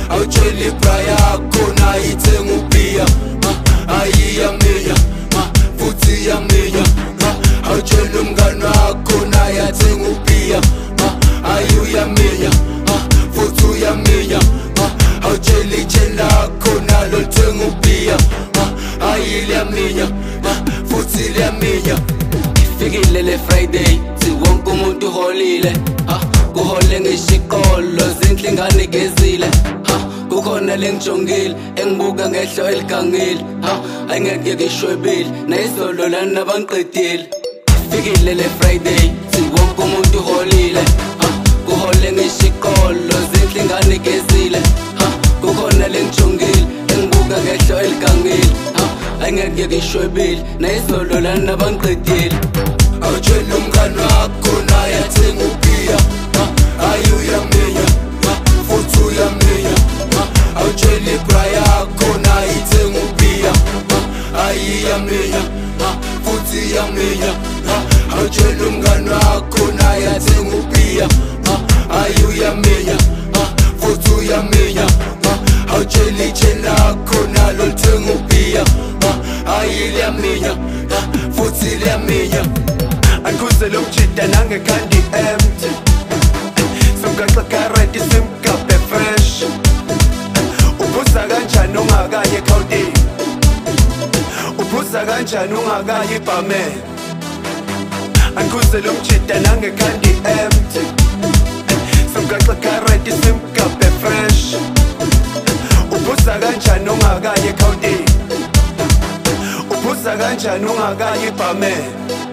awutsheli ibra yakho nayo ithenga ubhiya ayiyaminya futhi iyaminya awutsheli umngani wakho naye athenga ubhiya ayuyaminya futhi uyaminya awutsheli itsheni lakho nalo lithenga ubhiya ayiliyaminya futhi liyaminya. Ifikile le Friday wonke umuntu uholile kuhole ngishiqolo zinhle ingane gezile kukhona lengijongile engibuka ngehlo eligangile ayingeke ngishwebile nayizolo lana bangiqedile. Ifikile le Friday wonke umuntu uholile kuhole ngishiqolo zinhle ingane gezile kukhona lengijongile engibuka ngehlo eligangile ayingeke ngishwebile nayizolo lana bangiqedile. Awutsheli umngani wakho naye athenga ubhiya ayuyaminya futhi uyaminya awutsheli ibra yakho naye ithenga ubhiya ayiyaminya futhi iyaminya awutsheli umngani wakho naye athenga ubhiya ayuyaminya futhi uyaminya awutsheli itsheni lakho nalo lithenga ubhiya ayiliyaminya futhi liyaminya. Angikuze lokujida nangekhandi empty Somgaxa kareti simgabe fresh Uphuza kanjani ungakayi ekhawuntini Uphuza kanjani ungakayi ibhameni Angikuze lokujida nangekhandi empty Somgaxa kareti simgabe fresh Uphuza kanjani ungakayi ekhawuntini Uphuza kanjani ungakayi ibhameni.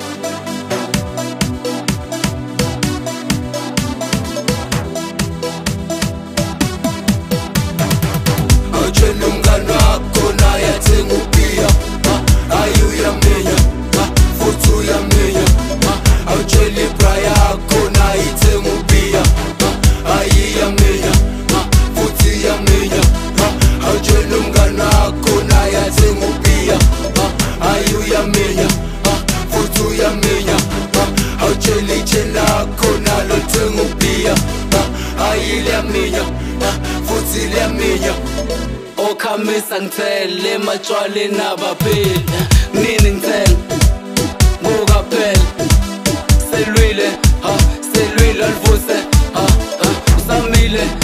Awutsheli umngani wakho naye athenga ubhiya ayuyaminya futhi uyaminya awutsheli ibra yakho naye ithenga ubhiya ayiyaminya futhi iyaminya awutsheli umngani wakho naye athenga ubhiya ayuyaminya futhi uyaminya awutsheli itsheni lakho nalo lithenga ubhiya ayiliyaminya futhi liyaminya. Okhamisa ngithele ematshwaleni abaphili nini ngithele buka phela selwile selwile alivuse usamile